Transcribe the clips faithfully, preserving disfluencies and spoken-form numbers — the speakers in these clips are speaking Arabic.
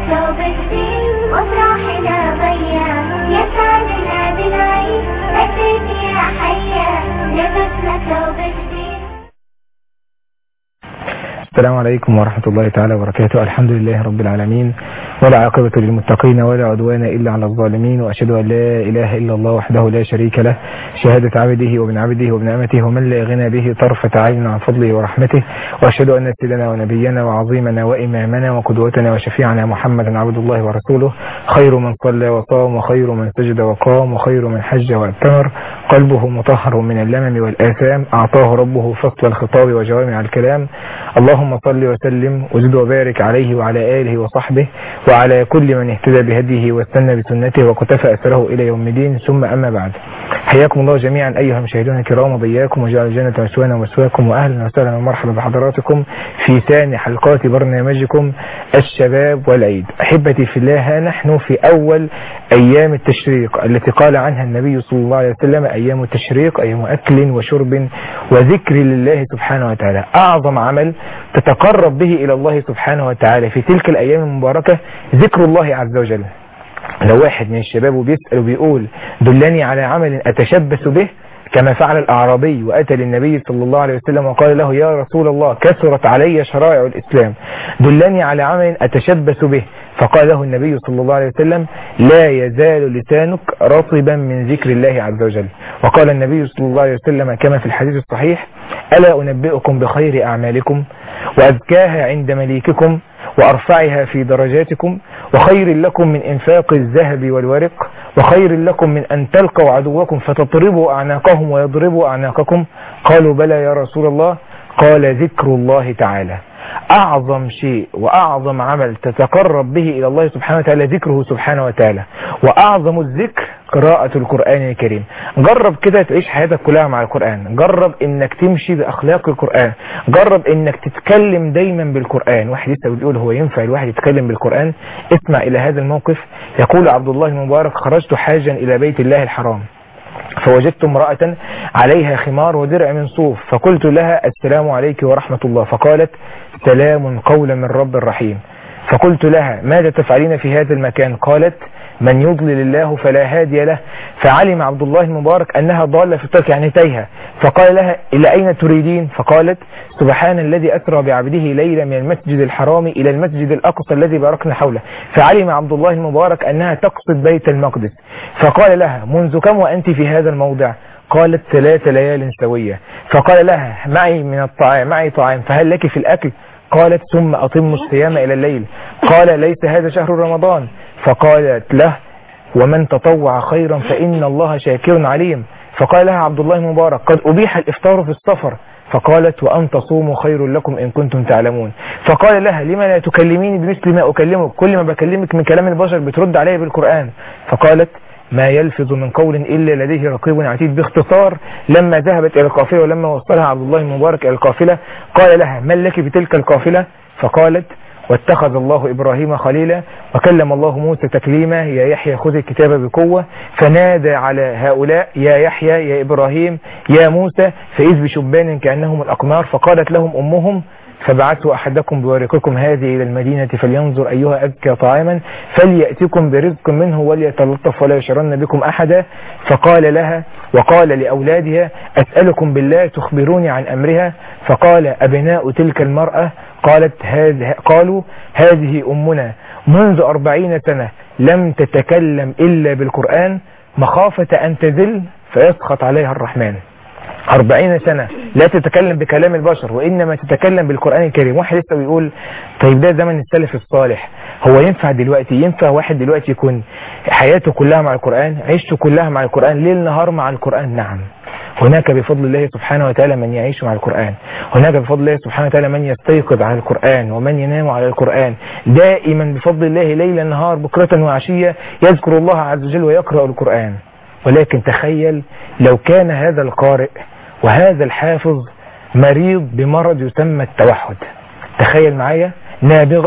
ثوب جديد وافراحنا ضيّة يسعدنا بالعيد أتيت يا حيا لبسنا ثوب جديد. السلام عليكم ورحمة الله تعالى وبركاته. الحمد لله رب العالمين ولا عاقبة للمتقين ولا عدوان إلا على الظالمين، وأشهد أن لا إله إلا الله وحده لا شريك له شهادة عبده وابن عبده وابن أمته ومن لا غنى به طرفة عين عن فضله ورحمته، وأشهد أن سيدنا ونبينا وعظيمنا وإمامنا وقدوتنا وشفيعنا محمدا عبد الله ورسوله، خير من صلى وصام وخير من سجد وقام وخير من حج واعتمر، قلبه مطهر من اللمم والآثام، أعطاه ربه فصل الخطاب وجوامع الكلام. اللهم صل وسلم وزد وبارك عليه وعلى آله وصحبه وعلى كل من اهتدى بهديه واستنى بسنته وقتفى أثره إلى يوم الدين، ثم أما بعد. حياكم الله جميعا أيها المشاهدون الكرام وبياكم، وجعل الجنة مسوانا ومسواكم، وأهلا وسهلا ومرحبا بحضراتكم في ثاني حلقات برنامجكم الشباب والعيد. أحبتي في الله، ها نحن في أول أيام التشريق التي قال عنها النبي صلى الله عليه وسلم أيام التشريق أيام أكل وشرب وذكر لله سبحانه وتعالى. أعظم عمل تتقرب به إلى الله سبحانه وتعالى في تلك الأيام المباركة ذكر الله عز وجل. لو واحد من الشباب بيسأل وبيقول دلني على عمل أتشبث به، كما فعل الأعرابي وأتى للنبي صلى الله عليه وسلم وقال له يا رسول الله كثرت علي شرائع الإسلام، دلني على عمل أتشبث به، فقال له النبي صلى الله عليه وسلم لا يزال لسانك رطبا من ذكر الله عز وجل. وقال النبي صلى الله عليه وسلم كما في الحديث الصحيح ألا أنبئكم بخير أعمالكم وأزكاها عند مليككم وأرفعها في درجاتكم وخير لكم من إنفاق الذهب والورق وخير لكم من أن تلقوا عدوكم فتضربوا أعناقهم ويضربوا أعناقكم؟ قالوا بلى يا رسول الله. قال ذكر الله تعالى. أعظم شيء وأعظم عمل تتقرب به إلى الله سبحانه وتعالى ذكره سبحانه وتعالى، وأعظم الذكر قراءة القرآن الكريم. جرب كده تعيش حياتك كلها مع القرآن، جرب انك تمشي بأخلاق القرآن، جرب انك تتكلم دايما بالقرآن. واحد لسه بيقول هو ينفع الواحد يتكلم بالقرآن؟ اسمع إلى هذا الموقف. يقول عبد الله المبارك خرجت حاجا إلى بيت الله الحرام فوجدت امرأة عليها خمار ودرع من صوف، فقلت لها السلام عليك ورحمة الله، فقالت سلام قولا من رب الرحيم. فقلت لها ماذا تفعلين في هذا المكان؟ قالت من يضلل الله فلا هادي له. فعلم عبد الله المبارك أنها ضالة في الطريق يعني تايهة، فقال لها إلى أين تريدين؟ فقالت سبحان الذي أسرى بعبده ليلا من المسجد الحرام إلى المسجد الأقصى الذي باركنا حوله. فعلم عبد الله المبارك أنها تقصد بيت المقدس، فقال لها منذ كم وأنت في هذا الموضع؟ قالت ثلاث ليال سوية. فقال لها معي من الطعام معي طعام فهل لك في الأكل؟ قالت ثم أتم الصيام إلى الليل. قال ليس هذا شهر رمضان. فقالت له ومن تطوع خيرا فإن الله شاكر عليم. فقال لها عبد الله المبارك قد أبيح الإفطار في السفر. فقالت وأن تصوموا خير لكم إن كنتم تعلمون. فقال لها لما لا تكلميني بمثل ما أكلمك؟ كل ما بكلمك من كلام البشر بترد عليه بالقرآن. فقالت ما يلفظ من قول إلا لديه رقيب عتيد. باختصار لما ذهبت إلى القافلة ولما وصلها عبد الله المبارك إلى القافلة قال لها من لك بتلك القافلة؟ فقالت واتخذ الله إبراهيم خليلا وكلم الله موسى تكليما يا يحيى خذ الكتاب بقوة. فنادى على هؤلاء يا يحيى يا إبراهيم يا موسى فإذ بشبان كأنهم الأقمار. فقالت لهم أمهم فبعثوا أحدكم بورقكم هذه إلى المدينة فلينظر أيها أزكى طعاما فليأتكم برزق منه وليتلطف ولا يشرن بكم أحدا. فقال لها وقال لأولادها أسألكم بالله تخبروني عن أمرها. فقال أبناء تلك المرأة قالت هذه قالوا هذه أمنا منذ أربعين سنة لم تتكلم إلا بالقرآن مخافة أن تذل فيسخط عليها الرحمن. أربعين سنة لا تتكلم بكلام البشر وإنما تتكلم بالقرآن الكريم. واحد لسه بيقول طيب ده زمن السلف الصالح، هو ينفع دلوقتي ينفع واحد دلوقتي يكون حياته كلها مع القرآن، عيشته كلها مع القرآن، ليل نهار مع القرآن؟ نعم، هناك بفضل الله سبحانه وتعالى من يعيش مع القرآن، هناك بفضل الله سبحانه وتعالى من يستيقظ على القرآن ومن ينام على القرآن، دائما بفضل الله ليلا نهار بكرة وعشية يذكر الله عز وجل ويقرأ القرآن. ولكن تخيل لو كان هذا القارئ وهذا الحافظ مريض بمرض يسمى التوحد. تخيل معايا نابغة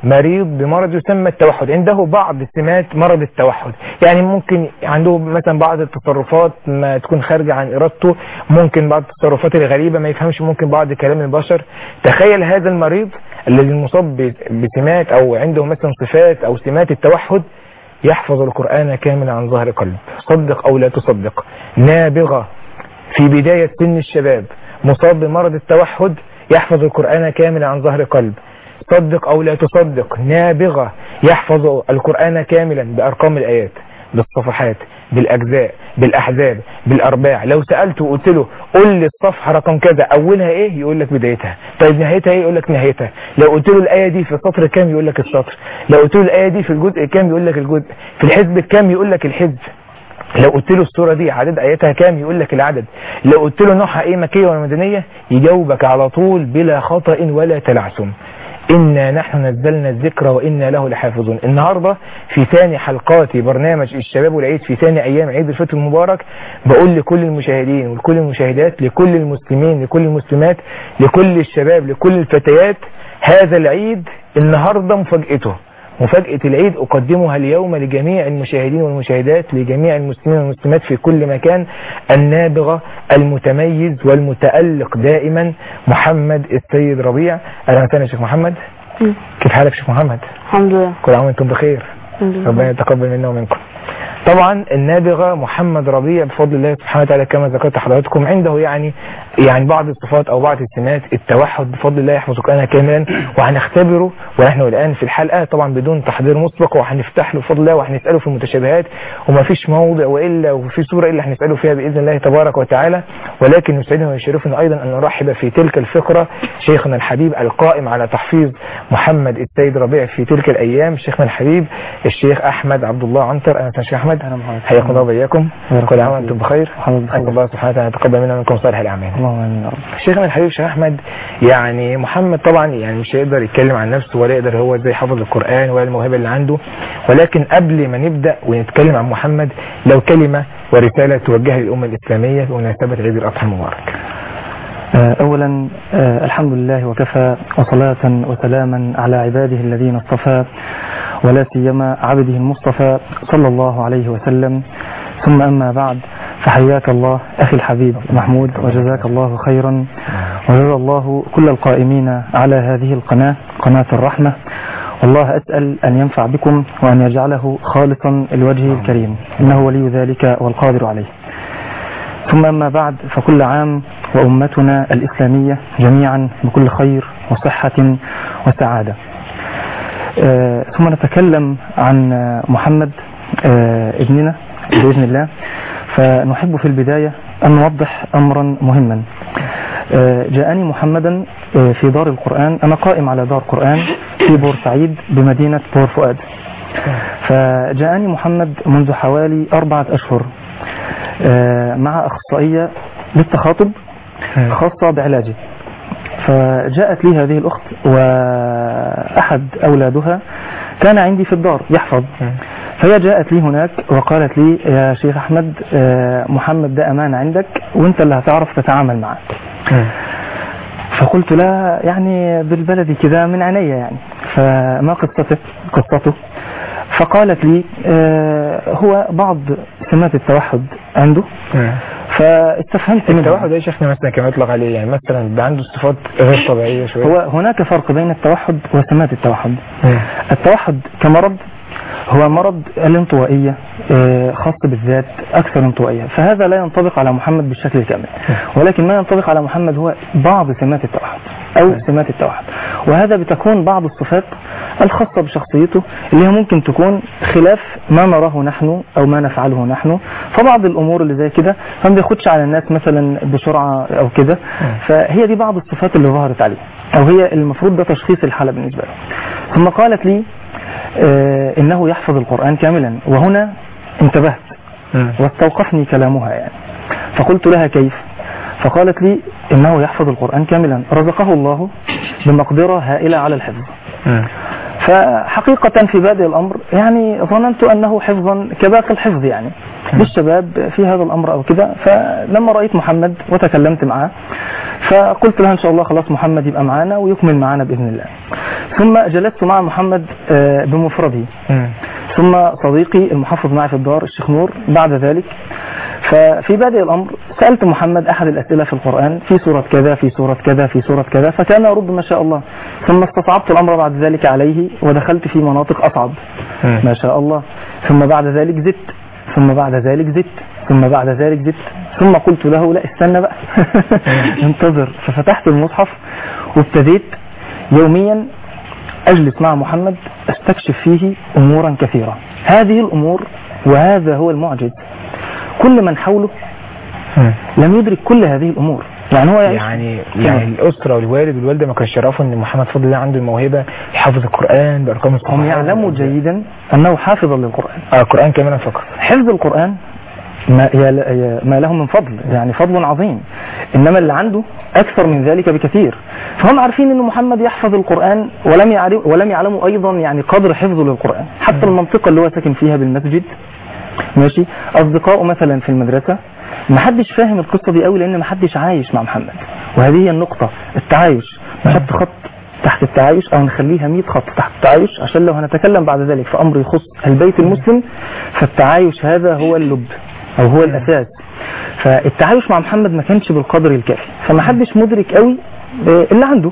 مريض بمرض يسمى التوحد، عنده بعض سمات مرض التوحد، يعني ممكن عنده مثلا بعض التصرفات ما تكون خارجة عن إرادته، ممكن بعض التصرفات الغريبة ما يفهمش ممكن بعض كلام البشر. تخيل هذا المريض الذي مصاب بسمات أو عنده مثلا صفات أو سمات التوحد يحفظ القرآن كاملا عن ظهر قلب، صدق أو لا تصدق. نابغة في بداية سن الشباب مصاب بمرض التوحد يحفظ القرآن كاملا عن ظهر قلب، صدق أو لا تصدق. نابغة يحفظ القرآن كاملا بأرقام الآيات، بالصفحات، بالأجزاء، بالأحزاب، بالأرباع. لو سألته وقلت له قل لي الصفحة رقم كذا أولها إيه يقول لك بدايتها، طيب نهايتها إيه يقول لك نهايتها. لو قلت له الآية دي في السطر كام يقول لك السطر، لو قلت له الآية دي في الجزء كام يقول لك الجزء، في الحزب كام يقول لك الحزب. لو قلت له السورة دي عدد آياتها كام يقول لك العدد. لو قلت له نوعها إيه مكية ولا مدنية يجاوبك على طول بلا خطأ ولا تلعثم. إنا نحن نزلنا الذكر وإنا له لحافظون. النهاردة في ثاني حلقات برنامج الشباب والعيد، في ثاني أيام عيد الفطر المبارك، بقول لكل المشاهدين ولكل المشاهدات، لكل المسلمين، لكل المسلمات، لكل الشباب، لكل الفتيات، هذا العيد النهاردة مفاجأته، مفاجأة العيد أقدمها اليوم لجميع المشاهدين والمشاهدات، لجميع المسلمين والمسلمات في كل مكان. النابغة المتميز والمتألق دائما محمد السيد ربيع. أهلا وسهلا شيخ محمد. م. كيف حالك شيخ محمد؟ الحمد لله. كل عام وانتم بخير. ربنا يتقبل منا ومنكم. طبعا النابغة محمد ربيع بفضل الله سبحانه وتعالى كما ذكرت حضراتكم عنده يعني يعني بعض الصفات او بعض السمات التوحد بفضل الله يحفظ القرآن كاملا، وهنختبره ونحن الان في الحلقة طبعا بدون تحضير مسبق، وهنفتح له بفضل الله وهنسأله في المتشابهات، وما فيش موضع والا وفي سورة الا هنسأله فيها باذن الله تبارك وتعالى. ولكن يسعدنا ويشرفنا ايضا ان نرحب في تلك الفقرة شيخنا الحبيب القائم على تحفيظ محمد السيد ربيع في تلك الايام، شيخنا الحبيب الشيخ احمد عبد الله عنتر. انا شيخ احمد حياكم الله وبياكم، كل عام وانتم بخير، اسال الله سبحانه وتعالى يتقبل منا ومنكم صالح الاعمال. اللهم امين. شيخنا الحبيب شيخ احمد، يعني محمد طبعا يعني مش هيقدر يتكلم عن نفسه ولا يقدر هو ازاي حفظ القرآن ولا الموهبه اللي عنده، ولكن قبل ما نبدا ونتكلم عن محمد لو كلمه ورساله توجهها للامه الاسلاميه بمناسبه عيد الاضحى المبارك. اولا الحمد لله وكفى، وصلاه وسلاما على عباده الذين اصطفى، ولا سيما عبده المصطفى صلى الله عليه وسلم. ثم أما بعد، فحياك الله أخي الحبيب محمود، وجزاك الله خيرا، وجزا الله كل القائمين على هذه القناة، قناة الرحمة. والله أسأل أن ينفع بكم وأن يجعله خالصا لوجهه الكريم، إنه ولي ذلك والقادر عليه. ثم أما بعد، فكل عام وأمتنا الإسلامية جميعا بكل خير وصحة وسعادة. آه ثم نتكلم عن محمد آه ابننا بإذن الله. فنحب في البداية أن نوضح أمرا مهما. آه جاءني محمدا آه في دار القرآن، أنا قائم على دار قرآن في بورسعيد بمدينة بور فؤاد. فجاءني محمد منذ حوالي أربعة أشهر آه مع أخصائية للتخاطب خاصة بعلاجه. فجاءت لي هذه الأخت وأحد أولادها كان عندي في الدار يحفظ، فهي جاءت لي هناك وقالت لي يا شيخ أحمد محمد ده أمانة عندك وانت اللي هتعرف تتعامل معه. فقلت لها يعني بالبلدي كذا من عينيا يعني، فما قصته قصته فقالت لي هو بعض سمات التوحد عنده. فاستفهمت منه. التوحد يا شيخنا مثلا كما يطلق عليه، يعني مثلا عنده صفات غير طبيعية شوية. هو هناك فرق بين التوحد وسمات التوحد. م. التوحد كمرض هو مرض الانطوائية خاص بالذات، أكثر انطوائية، فهذا لا ينطبق على محمد بالشكل الكامل، ولكن ما ينطبق على محمد هو بعض سمات التوحد أو سمات التوحد، وهذا بتكون بعض الصفات الخاصة بشخصيته اللي هي ممكن تكون خلاف ما نراه نحن أو ما نفعله نحن. فبعض الأمور اللي زي كده ما بياخدش على الناس مثلا بسرعة أو كده، فهي دي بعض الصفات اللي ظهرت عليه، أو هي المفروض ده تشخيص الحالة بالنسبة له. ثم قالت لي آه إنه يحفظ القرآن كاملا، وهنا انتبهت واستوقفني كلامها يعني. فقلت لها كيف؟ فقالت لي إنه يحفظ القرآن كاملا، رزقه الله بمقدرة هائلة على الحفظ. فحقيقة في بادئ الأمر يعني ظننت أنه حفظا كباقي الحفظ يعني للشباب في هذا الأمر أو كده. فلما رأيت محمد وتكلمت معه فقلت لها إن شاء الله خلاص محمد يبقى معانا ويكمل معانا بإذن الله. ثم جلست مع محمد بمفرده، ثم صديقي المحفظ معي في الدار الشيخ نور بعد ذلك. ففي بادئ الأمر سألت محمد أحد الأسئلة في القرآن في سورة كذا في سورة كذا في سورة كذا، فكان يرد ما شاء الله. ثم استصعبت الأمر بعد ذلك عليه ودخلت في مناطق أصعب ما شاء الله. ثم بعد ذلك زدت، ثم بعد ذلك زدت، ثم بعد ذلك زدت، ثم قلت له لا استنى بقى انتظر. ففتحت المصحف وابتديت يوميا أجلس مع محمد استكشف فيه أمورا كثيرة. هذه الأمور وهذا هو المعجز، كل من حوله لم يدرك كل هذه الأمور. يعني هو يعني يعني الأسرة والوالد والوالدة ما كانش يعرفوا ان محمد فضل ده عنده الموهبة يحفظ القرآن بأرقام الصحيحة. هم يعلموا جيدا أنه حافظ للقرآن. اه القرآن كمان فقط. حفظ القرآن ما, ما له من فضل، يعني فضل عظيم، إنما اللي عنده أكثر من ذلك بكثير. فهم عارفين أن محمد يحفظ القرآن ولم يعلم ولم يعلموا أيضا يعني قدر حفظه للقرآن. حتى المنطقة اللي هو ساكن فيها بالمسجد ماشي، أصدقائه مثلا في المدرسة ما حدش فاهم القصة دي قوي، لأن ما حدش عايش مع محمد. وهذه هي النقطة، التعايش. نحط خط تحت التعايش أو نخليها مية خط تحت التعايش، عشان لو هنتكلم بعد ذلك في أمر يخص البيت المسلم فالتعايش هذا هو اللب أو هو الأساس. فالتعايش مع محمد ما كانش بالقدر الكافي، فما حدش مدرك قوي اللي عنده.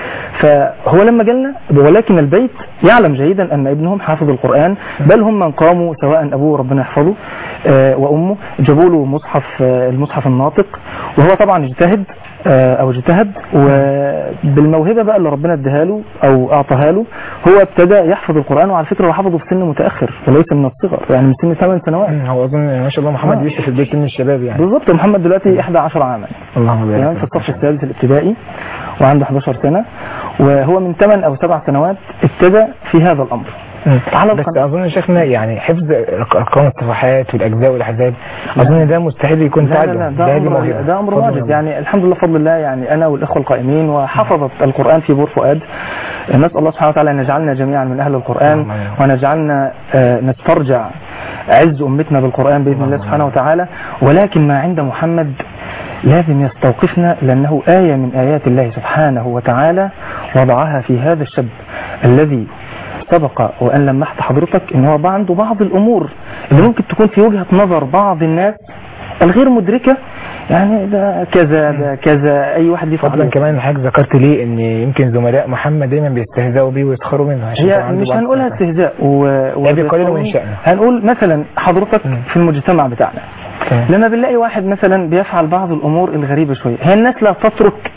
فهو لما جالنا، ولكن البيت يعلم جيدا أن ابنهم حافظ القرآن، بل هم من قاموا سواء أبوه ربنا يحفظه وأمه جابوا له مصحف المصحف الناطق، وهو طبعا اجتهد أو اجتهد وبالموهبة بقى اللي ربنا اداها له أو أعطاها له هو ابتدى يحفظ القرآن. وعلى فكرة هو حفظه في سن متأخر وليس من الصغر، يعني من سن ثمان سنوات. هو أظن ما شاء الله محمد لسه في البيت من الشباب يعني. بالضبط، محمد دلوقتي إحدى عشر عاما، اللهم بارك، في الصف الثالث الابتدائي وعنده إحدى عشرة سنة، وهو من ثمان أو سبع سنوات ابتدى في هذا الأمر. على بس أظن شيخنا يعني حفظ أرقام الصفحات والأجزاء والأحزاب أظن ده مستحيل يكون تعلم. لا لا ده, أمر, ده أمر معجز يعني. الحمد لله فضل الله يعني أنا والإخوة القائمين وحفظت القرآن في بور فؤاد. نسأل الله سبحانه وتعالى أن يجعلنا جميعا من أهل القرآن ونجعلنا نسترجع عز أمتنا بالقرآن بإذن الله سبحانه وتعالى. ولكن ما عند محمد لازم يستوقفنا، لأنه آية من آيات الله سبحانه وتعالى وضعها في هذا الشاب الذي سبق وأن لمحت حضرتك إن هو عنده بعض الأمور اللي ممكن تكون في وجهة نظر بعض الناس الغير مدركة، يعني ده كذا ده كذا أي واحد يفعل. فضلا كمان حاجة ذكرت لي إن يمكن زملاء محمد دايما بيستهزئوا بيه ويسخروا منه. هي مش هنقولها استهزاء وبيقللوا من شأنه، هنقول مثلا حضرتك م. في المجتمع بتاعنا م. لما بنلاقي واحد مثلا بيفعل بعض الأمور الغريبة شوية، هي الناس لا تترك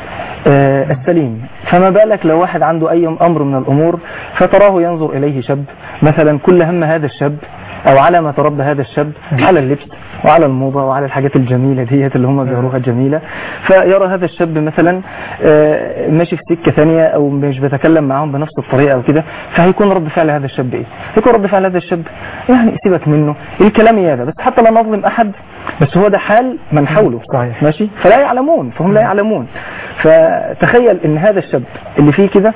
آه السليم، فما بالك لو واحد عنده أي أمر من الأمور فتراه ينظر إليه شاب مثلا كل هم هذا الشاب أو على ما تربى هذا الشاب على اللبس وعلى الموضة وعلى الحاجات الجميلة ديت اللي هم بيروها الجميلة، فيرى هذا الشاب مثلا آه ماشي في سكة ثانية أو مش بيتكلم معهم بنفس الطريقة أو كده، فهيكون رد فعل هذا الشاب إيه؟ هيكون رد فعل هذا الشاب يعني سيبك منه الكلام هذا، بس حتى لا نظلم أحد، بس هو ده حال من حوله صحيح. ماشي، فلا يعلمون، فهم لا يعلمون. فتخيل ان هذا الشاب اللي فيه كده،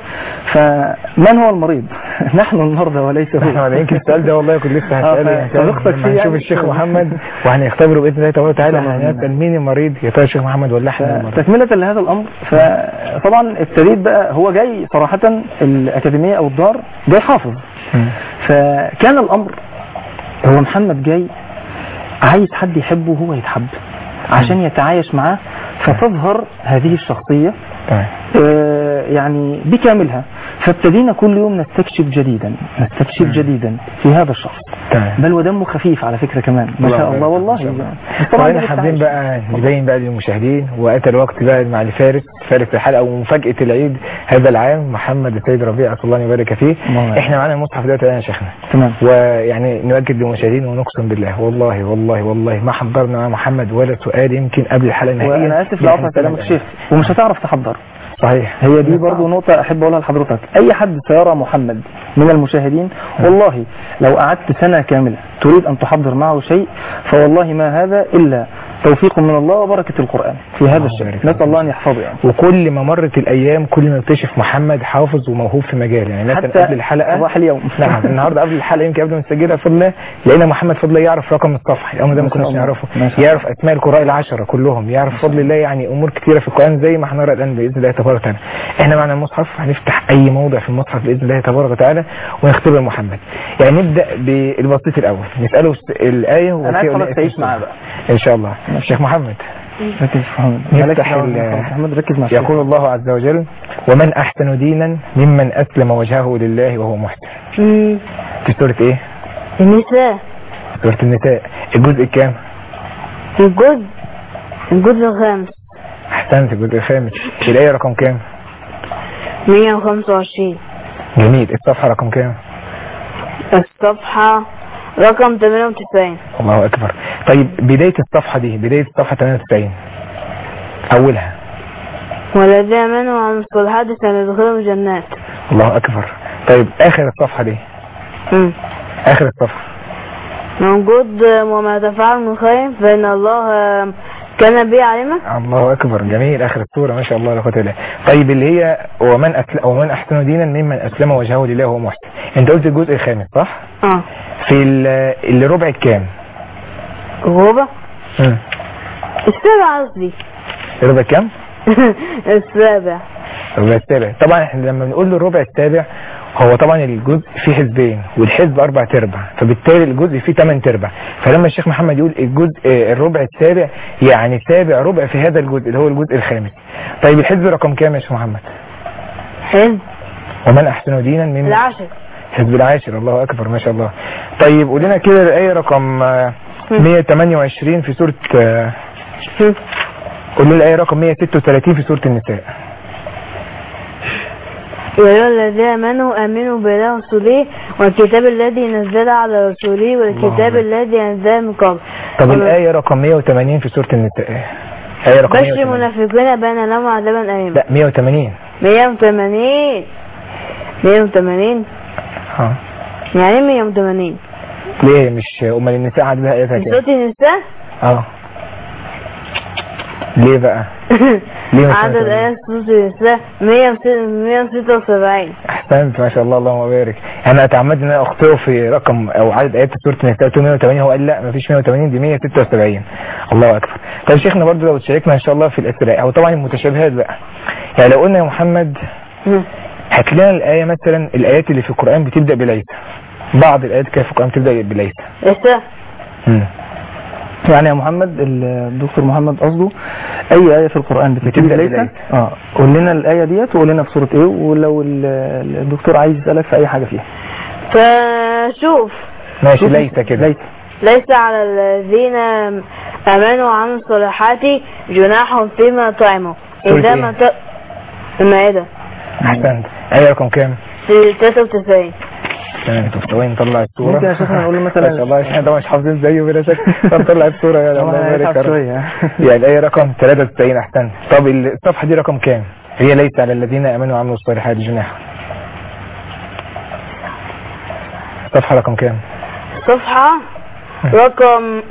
فمن هو المريض؟ نحن المرضى وليس هو. انا يمكن السؤال ده والله كنت لسه هسأله سبقتك فيه. هنشوف الشيخ محمد وهنختبره باذن الله تبارك وتعالى، هنسال مين المريض، يا ترى الشيخ محمد ولا احنا المريض؟ تكمله لهذا الامر، فطبعا ابتديت بقى هو جاي صراحه الاكاديميه او الدار جاي حافظ، فكان الامر هو محمد جاي عايز حد يحبه وهو يتحب عشان يتعايش معاه، فتظهر هذه الشخصية آه يعني بكاملها. فابتدينا كل يوم نستكشف جديدا نستكشف جديدا في هذا الشخص، بل ودمه خفيف على فكرة كمان ما شاء الله والله. طبعا احنا حابين بقى نبين بقى للمشاهدين، واتى الوقت بقى مع الفارس فارس الحلقة ومفاجأة العيد هذا العام محمد السيد ربيع الله يبارك فيه. احنا معانا المصحف ده يا شيخنا تمام، ويعني نؤكد للمشاهدين ونقسم بالله والله والله والله ما حضرنا مع محمد ولا سؤال يمكن قبل الحلقة النهائية. وانا اسف لقطع كلامك الشيخ، ومش هتعرف تحضر. صحيح، هي دي برضو نقطة أحب أقولها لحضرتك. أي حد سيرى محمد من المشاهدين والله لو قعدت سنة كاملة تريد أن تحضر معه شيء، فوالله ما هذا إلا توفيق من الله وبركة القرآن في هذا الشيء، نسأل الله أن يحفظه يعني. وكل ما مرت الأيام كل ما يكتشف محمد حافظ وموهوب في مجال يعني. مثلا قبل الحلقة صباح اليوم نعم النهارده قبل الحلقة يمكن قبل ما نسجلها فضل الله لقينا محمد فضل الله يعرف رقم الصفحة، الأمر ده ما كناش نعرفه، يعرف أسماء القراء العشرة كلهم، يعرف فضل الله يعني أمور كثيرة في القرآن زي ما احنا نرى الآن بإذن الله تبارك وتعالى. احنا معنا المصحف هنفتح أي موضع في المصحف بإذن الله تبارك وتعالى ونختبر محمد. يعني نبدأ بالبسيط الأول، نسأله الآية أنا عايز خلاص تعيش معاه بقى إن شاء الله. الشيخ محمد ركز محمد نفتح محمد ركز مع يقول الله عز وجل: ومن أحسن دينا ممن أسلم وجهه لله وهو محسن. في سورة إيه؟ النساء. سورة النساء. الجزء الكام؟ الجزء الجزء الخامس. أحسنت، الجزء الخامس. الآية رقم كام؟ مية وخمسة وعشرين. جميل. الصفحة رقم كام؟ الصفحة رقم ثمانية وتسعين. الله أكبر. طيب بداية الصفحة دي، بداية الصفحة ثمانية وتسعين أولها: والذين آمنوا وعملوا الصالحات سندخلهم الجنات. الله أكبر. طيب آخر الصفحة دي. امم آخر الصفحة موجود: وما تفعل من خير فإن الله كان به علما. الله أكبر. جميل. آخر السورة ما شاء الله لا قوة إلا بالله. طيب اللي هي ومن أسلم ومن أحسن دينا ممن أسلم وجهه لله وهو محسن، أنت قلت الجزء الخامس صح؟ اه. في اللي ربع الكام؟ الربع؟ امم السابع قصدي. الربع كام؟ السابع. الربع السابع. طبعا احنا لما بنقول له الربع السابع هو طبعا الجزء فيه حزبين والحزب اربع تربع، فبالتالي الجزء فيه ثمان تربع، فلما الشيخ محمد يقول الجزء الربع السابع يعني سابع ربع في هذا الجزء اللي هو الجزء الخامس. طيب الحزب رقم كام يا شيخ محمد؟ حزب ومن احسن دينا من العاشر. حزب العاشر. الله اكبر ما شاء الله. طيب قول لنا كده الآية رقم مية وثمانية وعشرين في سورة، قول لنا الآية رقم مية وستة وثلاثين في سورة النساء. يا أيها الذين آمنوا آمنوا بالله ورسوله والكتاب الذي نزل على رسوله والكتاب الذي أنزل من قبل. طب الآية رقم مية وثمانين في سورة النساء. آية رقم بشر المنافقين بأن لهم عذابا أليما. لا مية وثمانين. مية وثمانين. مية وثمانين. ها يعني مية وثمانين. ليه مش أمال النساء عندها آياتها كام؟ سورة النساء؟ اه ليه بقى؟ ليه عدد آيات سورة النساء مية وستة وسبعين. احسنت ما شاء الله اللهم بارك. انا اتعمد ان انا اخطئه في رقم او عدد ايات سورة النساء مية وثمانين، هو قال لا مفيش مية وثمانين دي مية وستة وسبعين. الله اكبر. طيب شيخنا برضو لو تشاركنا ان شاء الله في الاسئله او طبعا المتشابهات بقى، يعني لو قلنا يا محمد هات لنا الايه مثلا الايات اللي في القران بتبدا بليس، بعض الايات كده في القران بتبدا بليس. لسه امم يعني يا محمد الدكتور محمد قصده اي آية في القرآن بتبدأ ليس. اه قول لنا الآية ديت وقول لنا في سورة ايه، ولو الدكتور عايز يسألك في اي حاجة فيها. فشوف ماشي ليس كده. ليس ليس على الذين امنوا وعملوا الصالحات جناح فيما طعموا اذا ما ت... المائدة. احسنت. آية رقم كام؟ ثلاثة وتسعين. تمام. وين نطلع الصورة؟ ممكن يا شيخنا نقول له مثلا ما شاء الله احنا ده مش حافظين زيه بلا شك، نطلع الصورة يا الله يبارك شوية. يعني الآية رقم ثلاثة وتسعين. احسنت. طب الصفحة دي رقم كام؟ هي ليس على الذين امنوا وعملوا الصالحات جناح. الصفحة رقم كام؟ صفحة رقم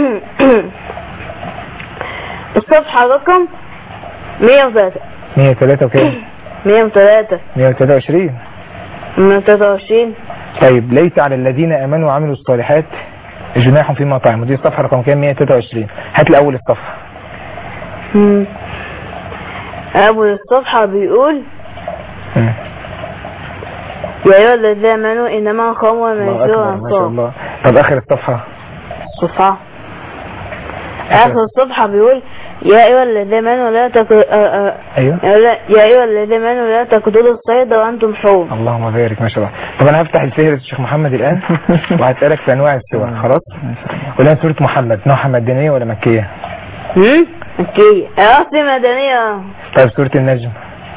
الصفحة رقم مية وثلاثة. مية وثلاثة وكام؟ مية وثلاثة. مية وثلاثة وعشرين. مية وثلاثة وعشرين. طيب ليس على الذين امنوا وعملوا الصالحات جناح فيما طعموا، دي الصفحة رقم كام؟ مية وثلاثة وعشرين. هات لي اول الصفحة. امم اول الصفحة بيقول مم. يا ايها الذين امنوا انما الخمر والميسر ما شاء الله. طب اخر الصفحة. الصفحة اخر الصفحة بيقول يا ايها الذين امنوا لا تقتلوا ايوه يا ايها الذين امنوا لا تقتلوا الصيد وانتم حرم. اللهم بارك ما شاء الله. طب انا هفتح الفهرس الشيخ محمد الان وهسألك في انواع السور. خلاص قول لنا سورة محمد نوعها مدنية ولا مكية؟ امم مكية. اصلي مدنية. طيب سورة النجم؟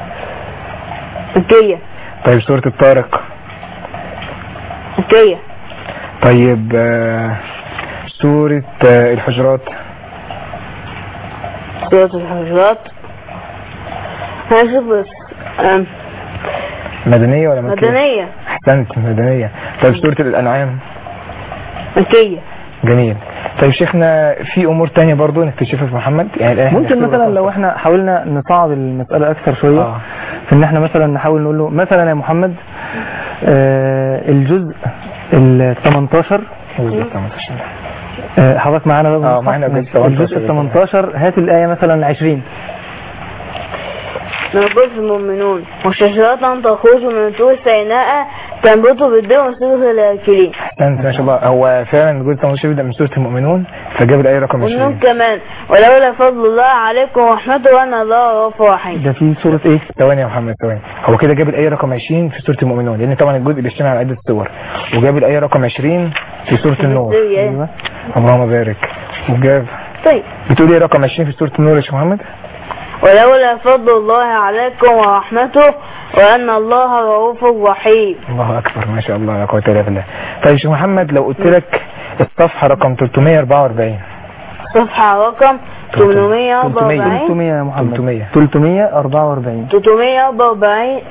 مكية. طيب سورة الطارق؟ مكية. طيب آه سورة آه الحجرات؟ سورة الحجرات هشوف بس أم. مدنية ولا مكية؟ مدنية. احسنت مدنية. طيب سورة الانعام؟ مكية. جميل. طيب شيخنا في امور تانية برضو نكتشفها في محمد يعني الآية ممكن مثلا لو احنا حاولنا نصعب المسألة اكثر شوية آه. في ان احنا مثلا نحاول نقول له مثلا يا محمد آه الجزء ال ثمانية عشر آه حضرتك معانا بقى اه معانا الجزء ال ثمانية عشر هات الآية مثلا عشرين. نقول المؤمنون وشجرة تخرج من طور سيناء تنبت بالدم وصوص الآكلين. احسنت ما شاء الله. هو فعلا الجزء ثمانية عشر بيبدأ من سورة المؤمنون فجاب الآية رقم عشرين. والنون كمان ولولا فضل الله عليكم ورحمته وأن الله غفور رحيم. ده في سورة ايه؟ ثواني يا محمد ثواني. هو كده جاب الآية رقم عشرين في سورة المؤمنون لأن طبعا الجزء بيشتمل على عدة سور وجاب الآية رقم عشرين في سورة النور. ايوه اللهم بارك. وجاب طيب بتقول ايه رقم عشرين في سورة النور يا شيخ محمد؟ ولولا فضل الله عليكم ورحمته وأن الله رؤوف رحيم. الله أكبر ما شاء الله لا قوة إلا بالله. طيب شيخ محمد لو قلت لك الصفحة رقم ثلاثمائة وأربعة وأربعين. صفحة رقم ثمانمائة وأربعة وأربعين. ثلاثمائة يا محمد. ثلاثمائة. ثلاثمائة وأربعة وأربعين. ثلاثمائة وأربعة وأربعين.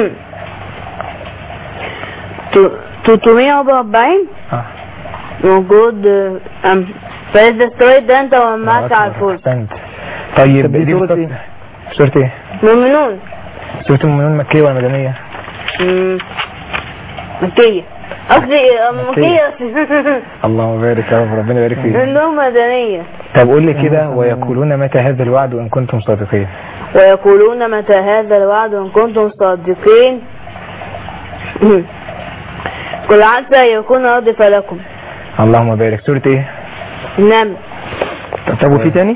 ثلاثمائة وأربعة وأربعين اه موجود. أم فإذا استويت ده أنت ومعك على الفول. أحسنت. طيب طب دي دي سورة بالظبط- ايه؟ سورة ايه؟ مؤمنون. سورة المؤمنون مكية ولا مدنية؟ مم. مكية قصدي مكية. اللهم بارك يا رب ربنا يبارك فيك. إنهم مدنية. طب قول لي كده ويقولون متى هذا الوعد وإن كنتم صادقين. ويقولون متى هذا الوعد إن كنتم صادقين. قل عسى يكون ردف لكم. اللهم بارك. سورة ايه؟ نعم. طب وفي تاني؟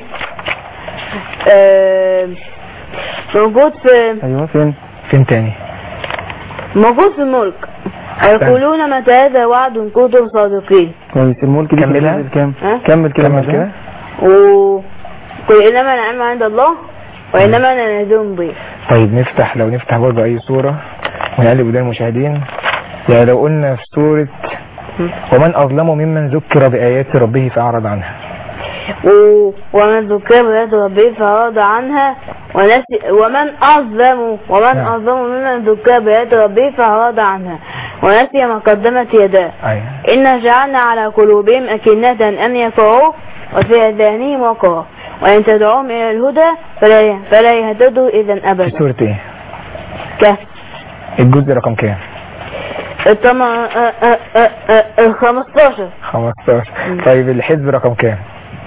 آه، موجود في ايوه فين؟ فين تاني؟ موجود في الملك. ويقولون متى هذا الوعد إن كنتم صادقين. كويس. الملك دي كملها. كام؟ ها؟ كمل كده كمل بعدها. كده. وقل إنما العلم عند الله وإنما أنا نذير مبين. طيب نفتح لو نفتح برضه أي سورة ونقلب قدام المشاهدين. يعني لو قلنا في سورة ومن أظلم ممن ذكر بآيات ربه فأعرض عنها. و- ومن ذكر بآيات ربه فأعرض عنها ونسي ومن أظلم ومن نعم. أظلم ممن ذكر بآيات ربه فأعرض عنها ونسي ما قدمت يداه. أيوة. إنا جعلنا على قلوبهم أكنة أن يقرؤوا وفي آذانهم وقرا وإن تدعوهم إلى الهدى فلا فلا يهتدوا إذا في أبدا. سورة ايه؟ كهف. الجزء رقم كام؟ الطمع الخمستاشر. خمستاشر. طيب الحزب رقم كام؟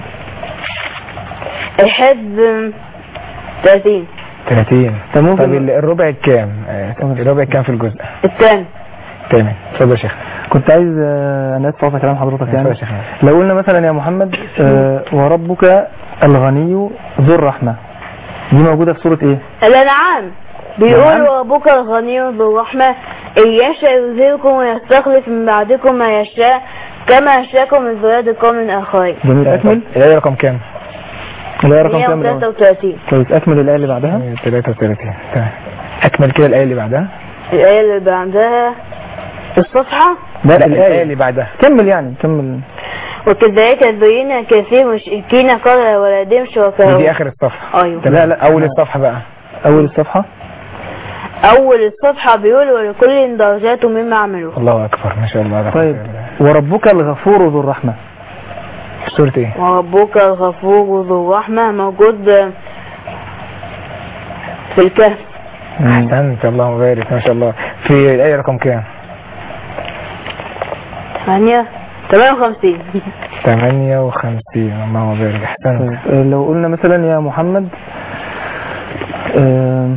الحزب ثلاثين. ثلاثين. طب ممكن- طيب ال- الربع كام؟ آه، الربع كام في الجزء؟ الثاني. تمام. اتفضل يا شيخ. كنت عايز آه، انا اسف على كلام حضرتك اتفضل يعني. يا شيخ. لو قلنا مثلا يا محمد آه، وربك الغني ذو الرحمة دي موجودة في سورة ايه؟ الأنعام بيقول الأنعام. ربك الغني ذو الرحمة إن يشاء يذهبكم ويستخلف من بعدكم ما يشاء كما يشاءكم من ذرية قوم آخرين. جميل. اكمل. الآية رقم كام؟ الآية رقم كام مئة الأول؟ وثلاثة وثلاثين. كويس. اكمل الآية اللي بعدها. ثلاثة وثلاثين. تمام. أكمل كده الآية اللي بعدها. الآية اللي بعدها الصفحة. لا لا الآية الآية اللي بعدها. كمل يعني كمل. وكذلك زين كثير مشركين قال ولدهم ودي شركاء. آخر الصفحة. أيوه. لا لا أول الصفحة بقى. أول الصفحة. أول الصفحة بيقول ولكل درجات مما عملوا. الله أكبر ما شاء الله. طيب وربك الغفور ذو الرحمة في سورة ايه؟ وربك الغفور ذو الرحمة موجود في الكهف. أحسنت اللهم بارك ما شاء الله. في الآية رقم كام؟ ثمانية ثمانية وخمسين. ثمانية وخمسين. اللهم بارك. أحسنت. طيب آه، لو قلنا مثلا يا محمد آه،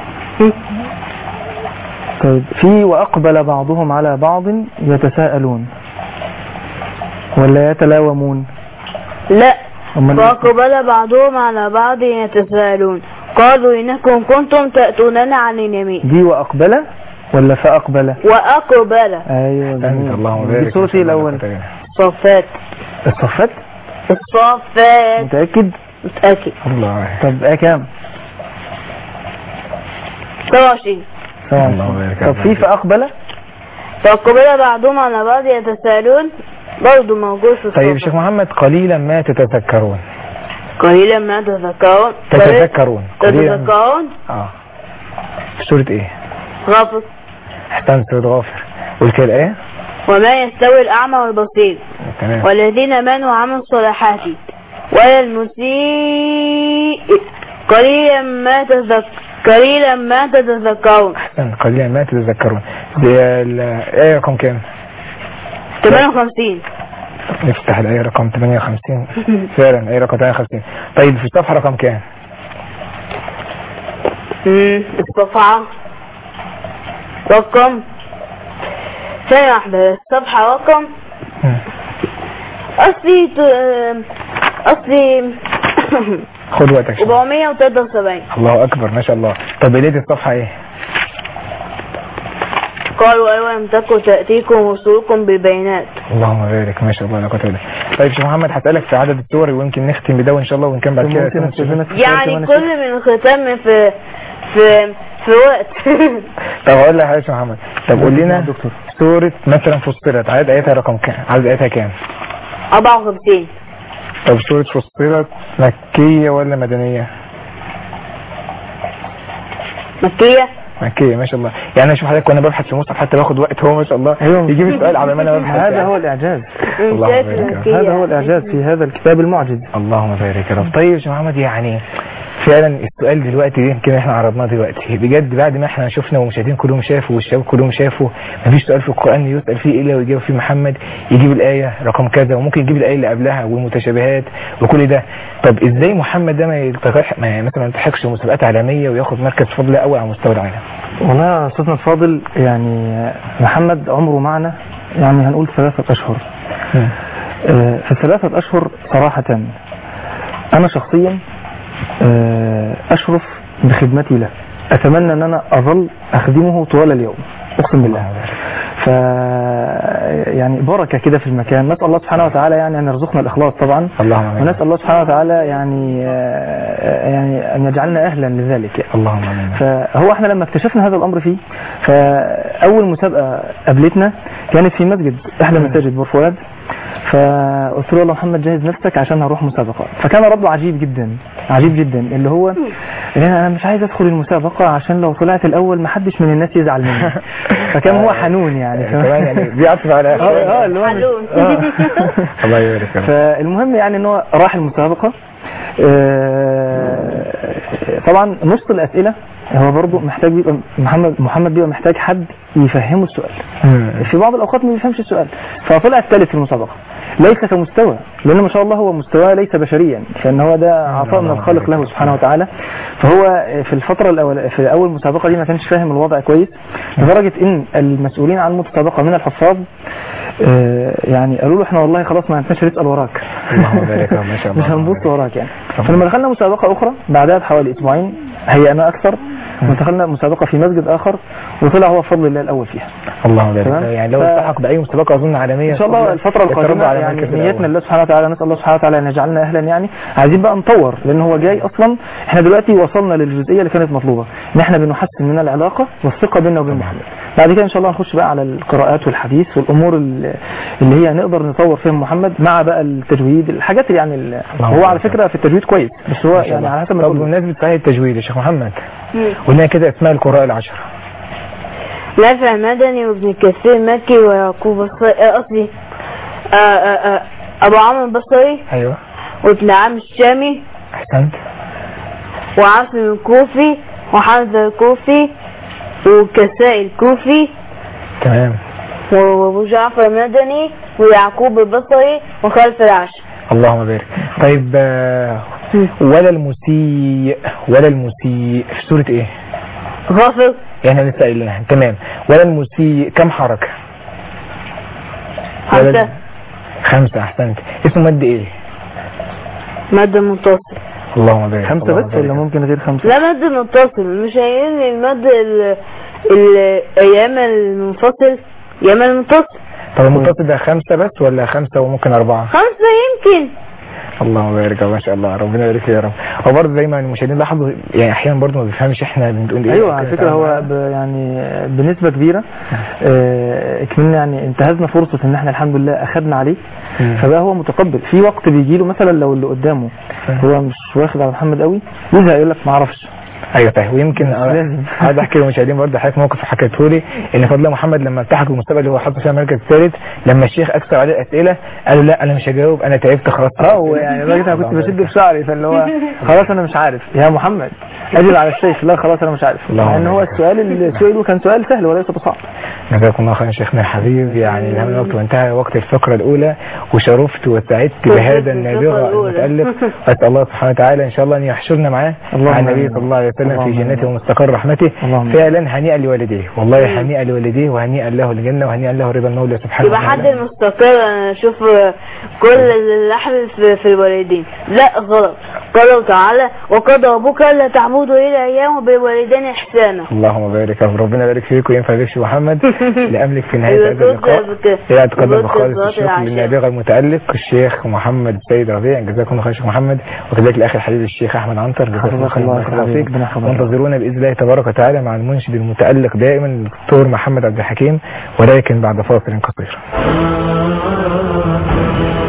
طيب في وأقبل بعضهم على بعض يتساءلون ولا يتلاومون؟ لا. أمال إيه؟ فأقبل بعضهم على بعض يتساءلون قالوا إنكم كنتم تأتوننا عن اليمين. دي وأقبل ولا فأقبل؟ وأقبل. أيوة أحسنت جميل. اللهم بارك. دي سورة ايه الأول؟ صفات. الصفات. الصفات. متأكد؟ متأكد. الله. طب ايه كام؟ سبعة وعشرين. اللهم بارك. طب في فأقبل؟ فأقبل بعضهم على بعض يتساءلون برضه موجود في طيب الصفات. شيخ محمد قليلا ما تتذكرون. قليلا ما تتذكرون. تتذكرون. قليلا. تتذكرون. اه. في سورة ايه؟ غافر. احسنت سورة غافر. قلت كده الايه؟ وما يستوي الأعمى والبصير. تمام. والذين آمنوا وعملوا الصالحات ولا المسيء قليلا ما تذكر قليلا ما تتذكرون. احسن، قليلا ما تتذكرون. دي الآية رقم كام؟ ثمانية وخمسين. نفتح الآية رقم ثمانية وخمسين. فعلا الآية رقم ثمانية وخمسين. طيب في الصفحة رقم كام؟ الصفحة رقم ثانية واحدة. الصفحة رقم أصلي أصلي خد وقتك. أربعمية وثلاثة وسبعين. الله أكبر ما شاء الله. طب بداية الصفحة إيه؟ قالوا أيوة لم تكن تأتيكم رسلكم بالبينات. اللهم بارك ما شاء الله لا قوة الا بالله. طيب شيخ محمد هسألك في عدد السور ويمكن نختم بده إن شاء الله ونكمل بعد كده. يعني كل من ختام في في في وقت. طب أقول لك يا شيخ محمد، طب قول لنا دكتور سورة مثلا فصلت عدد آياتها رقم كام؟ عدد آياتها كام؟ أربعة وخمسين. طب سورة فصلت مكية ولا مدنية؟ مكية. مكية ما شاء الله. يعني اشوف حضرتك وانا ببحث في المصحف حتى باخد وقت هو ما شاء الله يجيب السؤال على ما انا ببحث. هذا هو الاعجاز. هذا هو الاعجاز في هذا الكتاب المعجز. اللهم بارك يا رب. طيب يا شيخ محمد، يعني فعلا السؤال دلوقتي يمكن احنا عرضناه دلوقتي بجد بعد ما احنا شفنا والمشاهدين كلهم شافوا والشباب كلهم شافوا مفيش سؤال في القرآن يسأل فيه الا ويجاوب فيه محمد يجيب الآية رقم كذا وممكن يجيب الآية اللي قبلها والمتشابهات وكل ده. طب ازاي محمد ده ما يلتقح ما مثلا ما يلتحقش مسابقات عالمية وياخد مركز فضل اول على مستوى العالم؟ والله يا استاذنا الفاضل، يعني محمد عمره معنا يعني هنقول ثلاثة اشهر. آه في الثلاثة اشهر صراحة انا شخصيا أشرف بخدمتي له، أتمنى أن أنا أظل أخدمه طوال اليوم أقسم بالله. ف يعني بركة كده في المكان. نسأل الله سبحانه وتعالى يعني أن يرزقنا الإخلاص طبعا، ونسأل الله سبحانه وتعالى يعني يعني أن يجعلنا أهلا لذلك يعني. اللهم آمين. فهو احنا لما اكتشفنا هذا الأمر فيه، فأول مسابقة قابلتنا كانت في مسجد إحدى مساجد بور فؤاد، فقلت له يلا محمد جهز نفسك عشان هروح مسابقة. فكان رده عجيب جدا عجيب جدا اللي هو انا مش عايز ادخل المسابقة عشان لو طلعت الاول ما حدش من الناس يزعل مني. فكان هو حنون يعني كمان يعني بيعطف على اه اللي هو الله يبارك فيك. فالمهم يعني ان هو راح المسابقة. طبعا نص الاسئلة هو برضه محتاج بيبقى محمد محمد بيبقى محتاج حد يفهمه السؤال. في بعض الاوقات ما بيفهمش السؤال، فطلع الثالث في المسابقة ليس كمستوى، لأنه ما شاء الله هو مستواه ليس بشريا، فإن هو ده عطاء من الخالق له سبحانه وتعالى. فهو في الفترة الأول في أول مسابقة دي ما كانش فاهم الوضع كويس، لدرجة إن المسؤولين عن المسابقة من الحفاظ يعني قالوا له احنا والله خلاص ما عندناش نسأل وراك. اللهم بارك ما شاء الله. مش هنبص وراك يعني. فلما دخلنا مسابقة أخرى بعدها بحوالي أسبوعين هيئنا أكثر، ودخلنا مسابقة في مسجد آخر وطلع هو بفضل الله الأول فيها. اللهم بارك. يعني لو التحق بأي مسابقة أظن عالمية إن شاء الله الفترة القادمة يعني نيتنا الله سبحانه وتعالى، نسأل الله سبحانه وتعالى أن يجعلنا أهلا يعني. عايزين بقى نطور، لأن هو جاي أصلا احنا دلوقتي وصلنا للجزئية اللي كانت مطلوبة، إن احنا بنحسن من العلاقة والثقة بيننا وبين محمد. بعد كده إن شاء الله نخش بقى على القراءات والحديث والأمور اللي هي نقدر نطور فيها محمد مع بقى التجويد، الحاجات اللي يعني هو على فكرة في التجويد كويس، بس هو يعني على حسب ما. طب بمناسبة صحيح التجويد يا شيخ محمد، قلنا كده اسماء القراء العشرة. نافع مدني وابن كثير مكي ويعقوب الصيرفي ابو عمرو البصري. ايوه. وابن عم الشامي. احسنت. وعاصم الكوفي وحمزة الكوفي وكسائي الكوفي. تمام. وابو جعفر المدني ويعقوب البصري وخلف العشر. اللهم بارك. طيب ولا المسيء ولا المسيء في سورة ايه؟ غافر. يعني لسه قايلينها. تمام. ولا المسيء كم حركة؟ خمسة. خمسة. احسنت. اسمه مد ايه؟ مد متصل. اللهم بارك. خمسة بس ولا ممكن غير خمسة؟ لا مد متصل، مش هيقول لي المد الايام المنفصل ايام المتصل. طب المتصل ده خمسة بس ولا خمسة وممكن أربعة؟ خمسة يمكن. اللهم بارك ما شاء الله، ربنا يبارك يا رب. هو برضه زي ما المشاهدين لاحظوا يعني احيانا برضه ما بيفهمش احنا بنقول ايه. ايوه على فكره هو يعني بنسبه كبيره اكملنا يعني انتهزنا فرصه ان احنا الحمد لله اخذنا عليه، فبقى هو متقبل. في وقت بيجي له مثلا لو اللي قدامه هو مش واخد على محمد قوي يزهق يقول لك ما اعرفش، ايوه فاهم. ويمكن عايز احكي للمشاهدين برضه حضرتك موقف حكيته لي ان فضل محمد لما التحق بالمسابقه اللي هو حط فيها المركز الثالث، لما الشيخ اكثر عليه الاسئله قال له لا انا مش هجاوب انا تعبت خلاص. اه يعني لدرجه انا كنت بشد في شعري، فاللي هو خلاص انا مش عارف يا محمد اجل على الشيخ، لا خلاص انا مش عارف، مع ان هو السؤال اللي سئله كان سؤال سهل وليس بصعب. جزاكم الله خيرا شيخنا الحبيب. يعني الهم الوقت وانتهى وقت الفقره الاولى، وشرفت وسعدت بهذا النابغه المتالق. اسال الله سبحانه وتعالى ان شاء الله ان يحشرنا معاه مع النبي صلى الله عليه وسلم في جنته ومستقر رحمته. فعلا هنيئا لوالديه، والله هنيئا لوالديه وهنيئا له الجنه وهنيئا له رضا المولى سبحانه يبقى وتعالى. حد المستقر. انا اشوف كل اللحم في, في الوالدين، لا غلط. قال تعالى وقضى ربك الا تعبدوا الا اياه وبالوالدين احسانا. اللهم بارك يا رب، ربنا يبارك فيك وينفع بك محمد. لاملك في نهايه هذا اللقاء هي اتقدم بخالص الشكر للنابغه المتالق الشيخ محمد سيد ربيع، جزاكم الله خير شيخ محمد، وكذلك الاخ الحبيب الشيخ احمد عنتر، جزاكم الله خير وتوفيق. وانتظرونا باذن الله تبارك وتعالى مع المنشد المتالق دائما الدكتور محمد عبد الحكيم، ولكن بعد فاصل قصير.